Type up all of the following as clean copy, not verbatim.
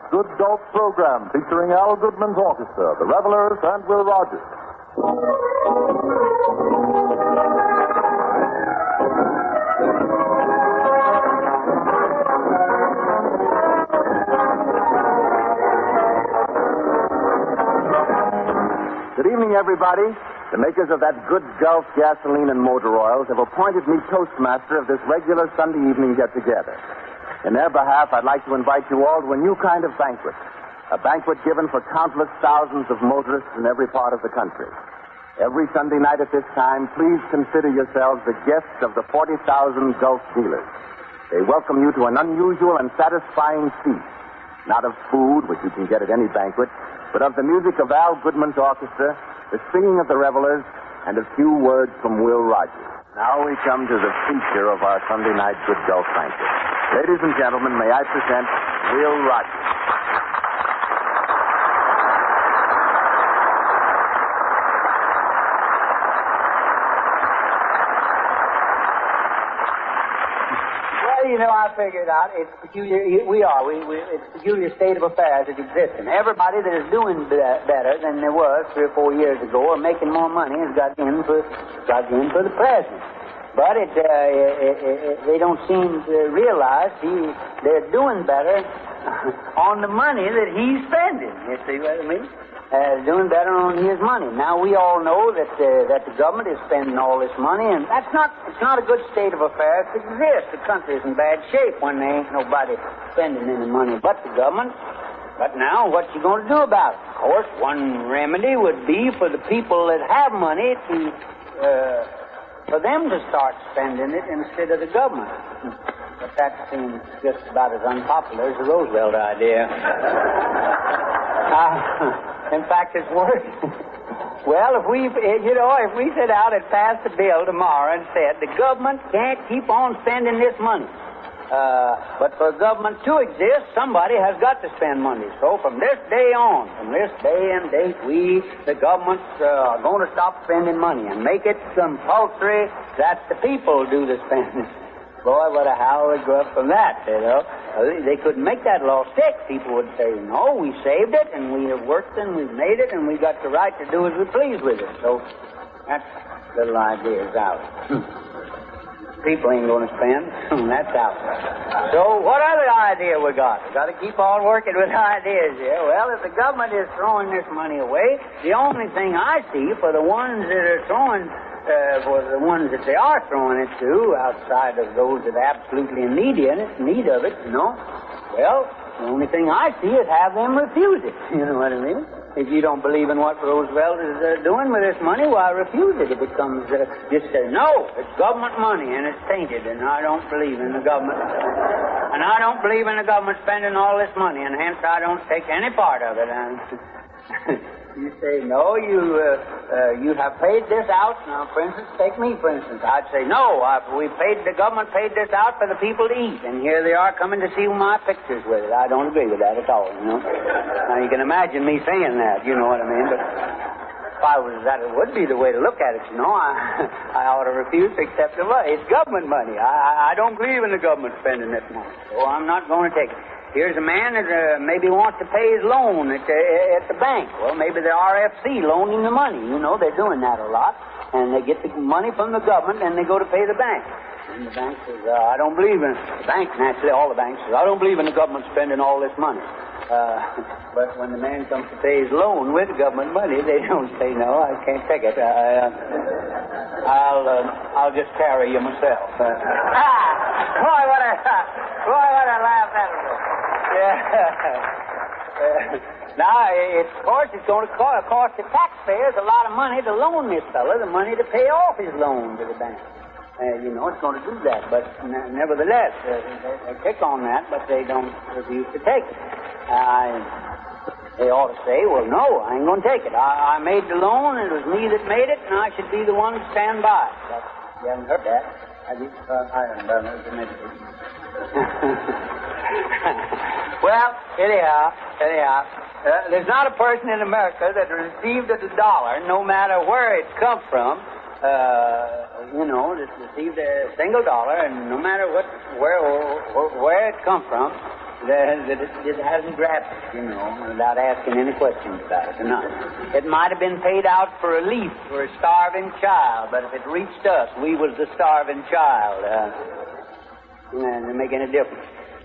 Good Golf program featuring Al Goodman's orchestra, the Revelers, and Will Rogers. Good evening, everybody. The makers of that Good Gulf gasoline and motor oils have appointed me Toastmaster of this regular Sunday evening get-together. In their behalf, I'd like to invite you all to a new kind of banquet. A banquet given for countless thousands of motorists in every part of the country. Every Sunday night at this time, please consider yourselves the guests of the 40,000 Gulf dealers. They welcome you to an unusual and satisfying feast. Not of food, which you can get at any banquet, but of the music of Al Goodman's orchestra, the singing of the Revelers, and a few words from Will Rogers. Now we come to the feature of our Sunday night Good Gulf banquet. Ladies and gentlemen, may I present Will Rogers. I figured out it's peculiar. It's a peculiar state of affairs that exists. And everybody that is doing better than there was 3 or 4 years ago or making more money has got in for the present. But they don't seem to realize they're doing better on the money that he's spending. You see what I mean? Doing better on his money. Now we all know that the government is spending all this money, and it's not a good state of affairs to exist. The country is in bad shape when there ain't nobody spending any money but the government. But now, what you going to do about it? Of course, one remedy would be for the people that have money for them to start spending it instead of the government. But that seems just about as unpopular as the Roosevelt idea. In fact, it's worse. Well, if we sit out and pass the bill tomorrow and said the government can't keep on spending this money. But for government to exist, somebody has got to spend money. So from this day on, from this day and date, the government, are going to stop spending money and make it compulsory that the people do the spending. Boy, what a howl would go up from that, you know. They couldn't make that law stick. People would say, no, we saved it, and we have worked and we've made it, and we got the right to do as we please with it. So that little idea is out. People ain't going to spend. That's out. So what other idea we got? We got to keep on working with ideas here. Well, if the government is throwing this money away, the only thing I see for the ones that are throwing... for the ones that they are throwing it to, outside of those that are absolutely in need of it, you know. Well, the only thing I see is have them refuse it. You know what I mean? If you don't believe in what Roosevelt is doing with this money, why refuse it? If it comes, just say, no, it's government money and it's tainted, and I don't believe in the government. And I don't believe in the government spending all this money, and hence I don't take any part of it. And you say, no, you have paid this out. Now, for instance, take me, for instance. I'd say, no, the government paid this out for the people to eat, and here they are coming to see my pictures with it. I don't agree with that at all, you know. Now, you can imagine me saying that, you know what I mean, but if I was that, it would be the way to look at it, you know. I ought to refuse to accept the money. It's government money. I don't believe in the government spending this money, so I'm not going to take it. Here's a man that maybe wants to pay his loan at the bank. Well, maybe the RFC loaned him the money. You know, they're doing that a lot. And they get the money from the government, and they go to pay the bank. And the bank says, I don't believe in it. The bank, naturally, all the banks says, I don't believe in the government spending all this money. But when the man comes to pay his loan with government money, they don't say, no, I can't take it. I'll just carry you myself. Boy, what a laugh that was. Yeah. Now, of course, it's going to cost the taxpayers a lot of money to loan this fellow the money to pay off his loan to the bank. You know, it's going to do that, but nevertheless, they pick on that, but they don't refuse to take it. They ought to say, well, no, I ain't going to take it. I made the loan, it was me that made it, and I should be the one to stand by. You haven't heard that? I haven't done it. Well, anyhow, there's not a person in America that received a dollar, no matter where it come from, that received a single dollar, and no matter where it come from, that it hasn't grabbed it, you know, without asking any questions about it or not. It might have been paid out for relief for a starving child, but if it reached us, we was the starving child. It doesn't make any difference.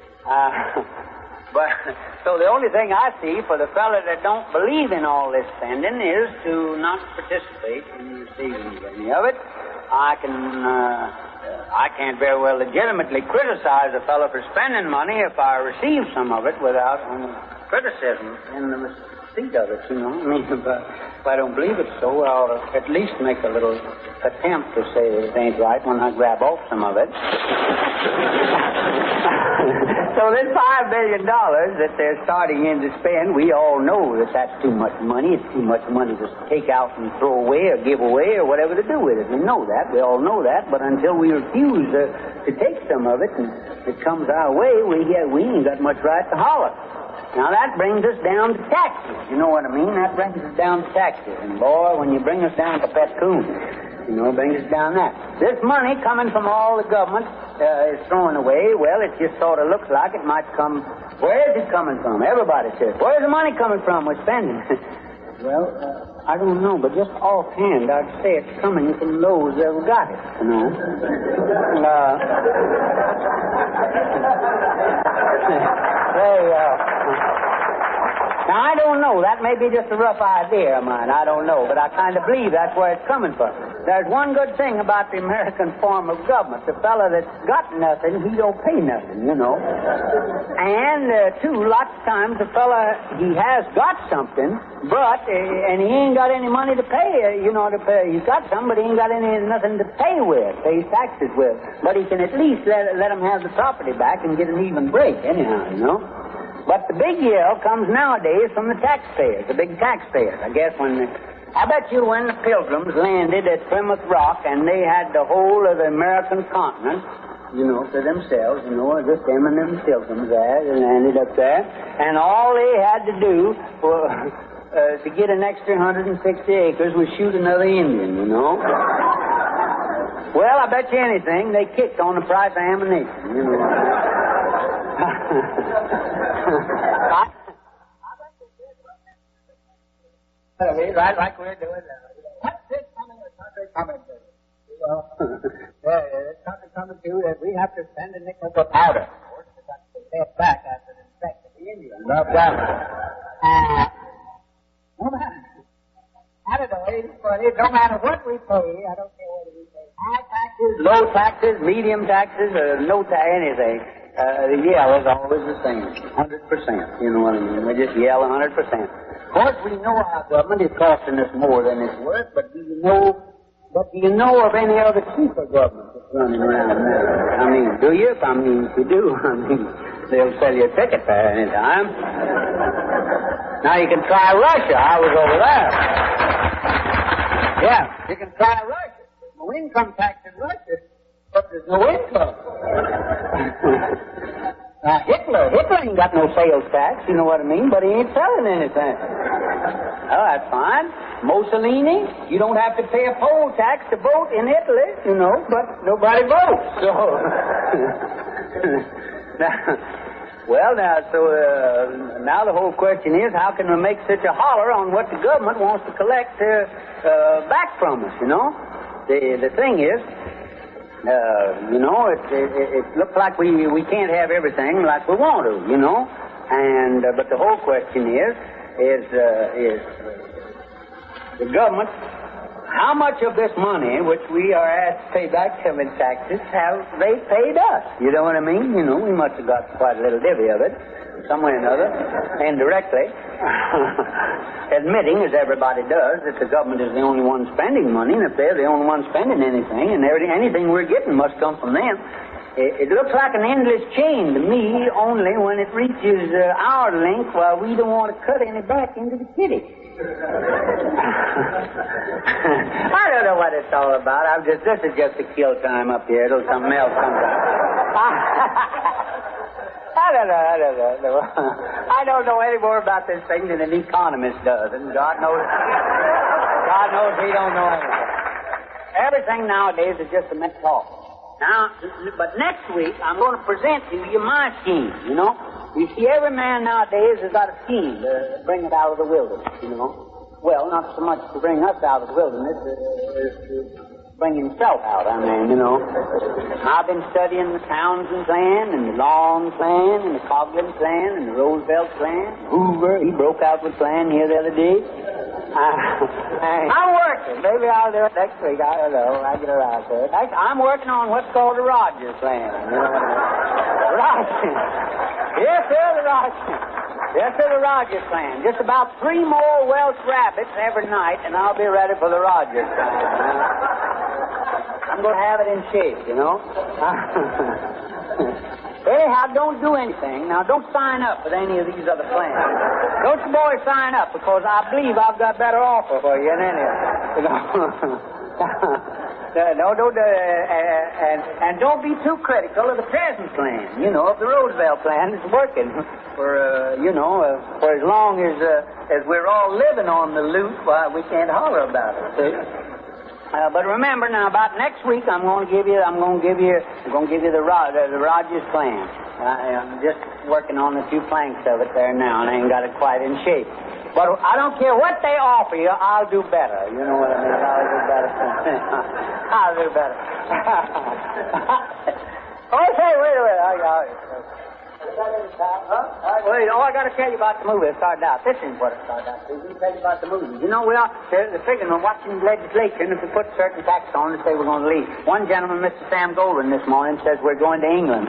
But so the only thing I see for the fellow that don't believe in all this spending is to not participate in receiving any of it. I can't very well legitimately criticize a fellow for spending money if I receive some of it without any criticism in the receipt of it, you know. I mean, if I don't believe it so, I'll at least make a little attempt to say that it ain't right when I grab off some of it. So this $5 billion that they're starting in to spend, we all know that that's too much money. It's too much money to take out and throw away or give away or whatever to do with it. We know that. We all know that. But until we refuse to take some of it and it comes our way, we ain't got much right to holler. Now, that brings us down to taxes. You know what I mean? That brings us down to taxes. And, boy, when you bring us down to Petcoon, you know, it brings us down that. This money coming from all the government is thrown away. Well, it just sort of looks like it might come. Where is it coming from? Everybody says, where's the money coming from we're spending? Well, I don't know, but just offhand, I'd say it's coming from those that have got it, you know. Now, I don't know. That may be just a rough idea of mine. I don't know. But I kind of believe that's where it's coming from. There's one good thing about the American form of government. The fella that's got nothing, he don't pay nothing, you know. And, too, lots of times the fella, he has got something, but, and he ain't got any money to pay, you know, to pay. He's got some, but he ain't got nothing to pay with, pay taxes with. But he can at least let him have the property back and get an even break anyhow, you know. But the big yell comes nowadays from the taxpayers, the big taxpayers. I bet you when the Pilgrims landed at Plymouth Rock and they had the whole of the American continent, you know, to themselves, you know, just them and them Pilgrims there, they landed up there, and all they had to do to get an extra 160 acres was shoot another Indian, you know. Well, I bet you anything, they kicked on the price of ammunition, you know. Right, like we're doing now. What's this coming to? It's coming to that we have to spend a nickel for powder. Of course, we got to pay it back after the effect of the Indians. No matter. I don't know, it's funny. No matter what we pay, I don't care whether we pay high taxes, low taxes, medium taxes, or no anything. The yell is always the same, 100%. You know what I mean? We just yell 100%. Of course, we know our government is costing us more than it's worth, but do you know of any other cheaper government that's running around now? I mean, do you? I mean, if you do, I mean, they'll sell you a ticket there any time. Now you can try Russia. I was over there. Yeah, you can try Russia. There's no income tax in Russia. But there's no income. Hitler ain't got no sales tax, you know what I mean? But he ain't selling anything. Oh, that's fine. Mussolini, you don't have to pay a poll tax to vote in Italy, you know, but nobody votes. So, now the whole question is, how can we make such a holler on what the government wants to collect back from us, you know? The thing is, you know, it looks like we can't have everything like we want to, you know. And but the whole question is the government, how much of this money which we are asked to pay back to them in taxes have they paid us? You know what I mean? You know, we must have got quite a little divvy of it, some way or another, indirectly. Admitting, as everybody does, that the government is the only one spending money, and if they're the only one spending anything, and anything we're getting must come from them. It looks like an endless chain to me, only when it reaches our length, while we don't want to cut any back into the kitty. I don't know what it's all about. This is just a kill time up here till something else comes out. I don't know any more about this thing than an economist does, and God knows he don't know anything. Everything nowadays is just a mental talk. Now, but next week I'm going to present to you my scheme, you know. You see, every man nowadays has got a scheme to bring it out of the wilderness, you know. Well, not so much to bring us out of the wilderness as to bring himself out, I mean, you know. I've been studying the Townsend plan and the Long plan and the Coghlan plan and the Roosevelt plan. Hoover, he broke out with plan here the other day. I'm working. Maybe I'll do it next week. I don't know. I get around to it. I'm working on what's called the Rogers plan. You know what I mean? Rogers. Yes, sir, the Rogers. Yes, sir, the Rogers plan. Just about 3 more Welsh rabbits every night, and I'll be ready for the Rogers plan. I'm going to have it in shape, you know. Anyhow, don't do anything. Now, don't sign up with any of these other plans. Don't you boys sign up, because I believe I've got better offer for you than any of them. You know. And don't be too critical of the present plan. You know, if the Roosevelt plan is working for for as long as we're all living on the loot, why, we can't holler about it, see? But remember now, about next week, I'm going to give you the Rogers plan. I'm just working on the 2 planks of it there now, and I ain't got it quite in shape. But I don't care what they offer you, I'll do better. You know what I mean? I'll do better. I'll do better. Oh, say, wait a minute. Wait, I got to tell you about the movie that started out. This is what it started out. Let me tell you about the movie. You know, they're figuring on watching legislation if we put certain tax on and say we're going to leave. One gentleman, Mr. Sam Golden, this morning says we're going to England.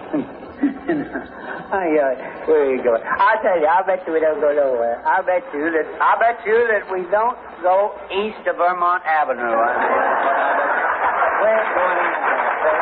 Where are you going? I'll tell you, I bet you we don't go nowhere. I bet you that we don't go east of Vermont Avenue. We're going to England.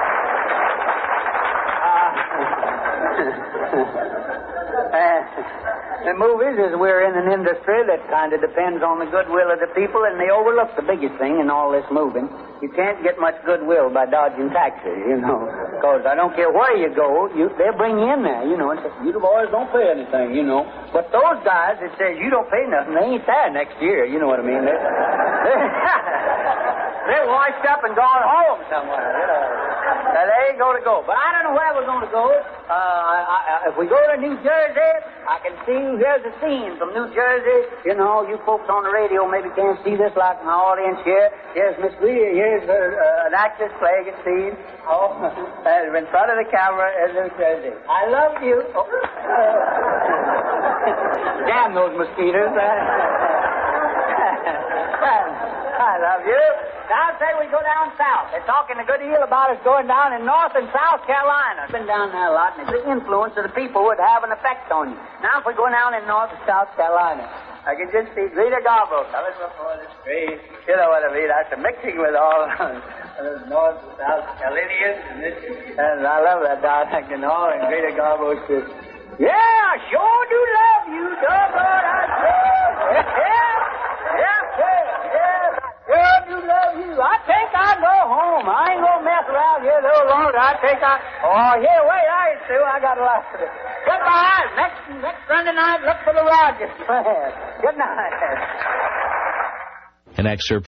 The movies is we're in an industry that kind of depends on the goodwill of the people, and they overlook the biggest thing in all this moving. You can't get much goodwill by dodging taxes, you know, because I don't care where you go, they'll bring you in there, you know, and say, you boys don't pay anything, you know. But those guys that say you don't pay nothing, they ain't there next year, you know what I mean? They're washed up and gone home somewhere, you know. They ain't going to go. But I don't know where we're going to go. If we go to New Jersey, I can see, here's a scene from New Jersey. You know, you folks on the radio maybe can't see this like my audience here. Here's Miss Lee. Here's an actress playing a scene. Oh, in front of the camera in New Jersey. I love you. Oh. Damn those mosquitoes. I love you. Now, say we go down south. They're talking a good deal about us going down in North and South Carolina. I've been down there a lot, and the influence of the people would have an effect on you. Now, if we go down in North and South Carolina, I can just see Greta Garbo coming before the street. You know what I mean? That's a mixing with all North and South Carolinians. And I love that dialect and all, and Greta Garbo says, yeah, I sure do love you, doggone, I do. Yeah, sure do love you. I think I'll go home. I ain't gonna mess around here no longer. Oh, here, wait, I got a lot to do. Goodbye. Next Sunday night, look for the Rogers. Good night. An excerpt